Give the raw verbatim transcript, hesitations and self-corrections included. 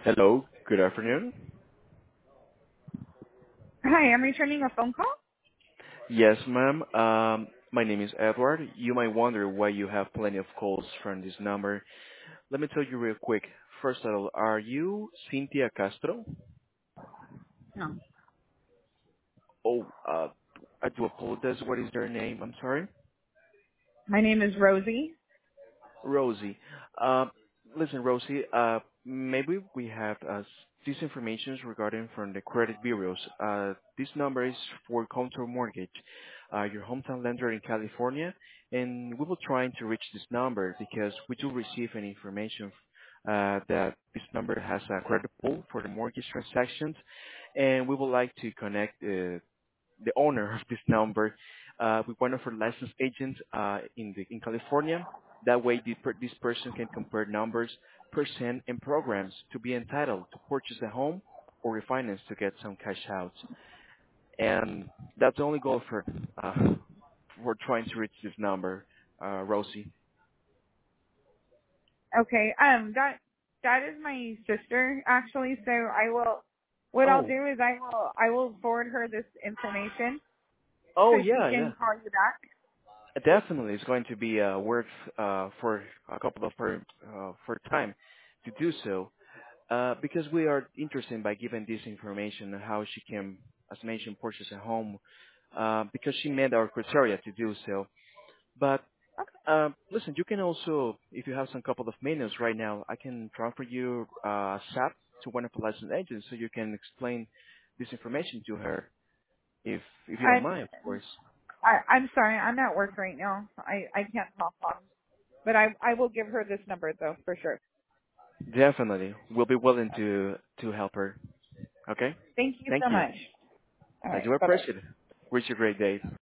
Hello, good afternoon. Hi, I'm returning a phone call. Yes, ma'am. Um, my name is Edward. You might wonder why you have plenty of calls from this number. Let me tell you real quick. First of all, are you Cynthia Castro? No. Oh, uh, I do apologize. What is their name? I'm sorry. My name is Rosie. Rosie. Uh, listen, Rosie, uh, maybe we have uh, these information regarding from the credit bureaus. Uh, this number is for counter mortgage, uh, your hometown lender in California, and we will try to reach this number because we do receive any information uh, that this number has a credit pull for the mortgage transactions, and we would like to connect uh, the owner of this number uh, with one of our licensed agents uh, in the in California. That way, the, per- this person can compare numbers, percent, and programs to be entitled to purchase a home or refinance to get some cash out. And that's the only goal for uh, for trying to reach this number, uh, Rosie. Okay. Um, that that is my sister actually. So I will. What I'll Oh, do is I will I will forward her this information so oh she yeah, yeah. can call you back. Definitely, it's going to be uh, worth uh, for a couple of her uh, for time to do so. Uh, because we are interested by giving this information on how she can, as mentioned, purchase a home, uh, because she met our criteria to do so. But Okay. uh, listen, you can also, if you have some couple of minutes right now, I can transfer you uh, S A P to one of the licensed agents so you can explain this information to her, if if you don't I'm mind, of course. I, I'm sorry. I'm at work right now. I I can't talk long, but I I will give her this number though for sure. Definitely, we'll be willing to to help her. Okay. Thank you Thank so you. much. All I right. do Bye bye. appreciate it. Wish you a great day.